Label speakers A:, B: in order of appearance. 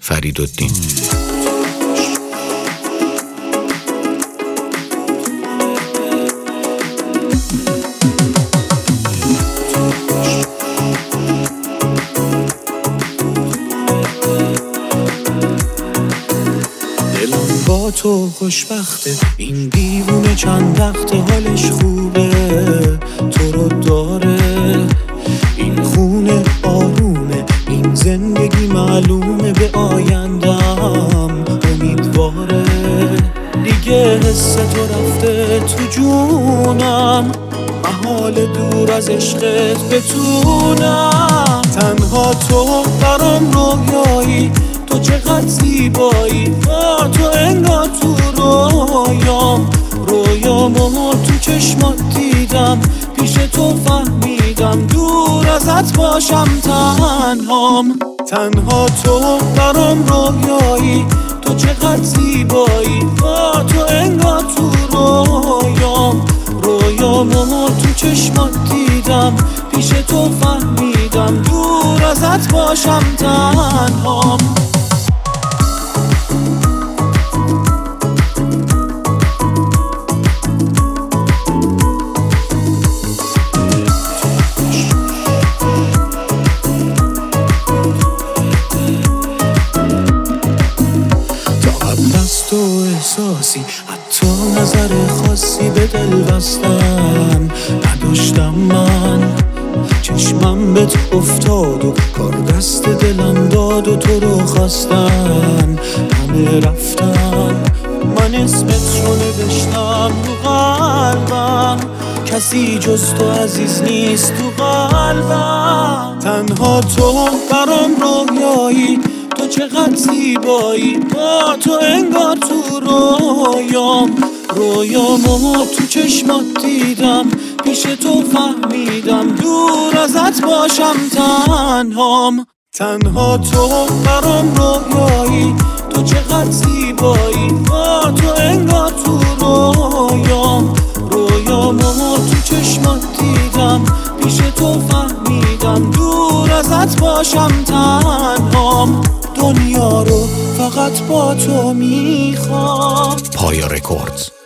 A: فریدالدین.
B: با تو خوشبخته، این دیوونه چند وقت حالش خوبه، تو رو داره، این خونه آرومه، این زندگی معلومه، به آیندم امیدواره، دیگه حس تو رفته تو جونم، محال دور از عشقت بتونم، تنها تو برام رویایی، تو چقدر زیبایی، با تو انگار تو رویامو تو چشمات دیدم، پیش تو فهمیدم دور ازت باشم تنها تو برام رویایی، تو چقدر زیبایی، با تو انگار تو رویامو تو چشمات دیدم، پیش تو فهمیدم دور ازت باشم تنهام. تو احساسی، حتی نظر خاصی به دل بستن نداشتم من، چشمم بهت افتاد و کار دست دلم داد و تو رو خواستن، همه رفتن، من اسمت رو نوشتم رو قلبم، کسی جز تو عزیز نیست تو قلبم، تنها تو برام رویایی، تو چقدر زیبایی، با تو انگار تو رویامو تو چشمات دیدم، پیش تو فهمیدم دور ازت باشم تنها تو برام رویایی، تو چقدر زیبایی، با تو انگار تو رویامو تو چشمات دیدم، پیش تو فهمیدم دور ازت باشم تنهام، دنیا رو فقط با تو میخوام.
A: پایا رکوردز.